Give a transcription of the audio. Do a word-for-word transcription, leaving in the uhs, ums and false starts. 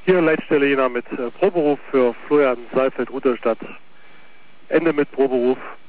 Hier Leitstelle Jena mit äh, Proberuf für Florian Saalfeld, Rudolstadt. Ende mit Proberuf.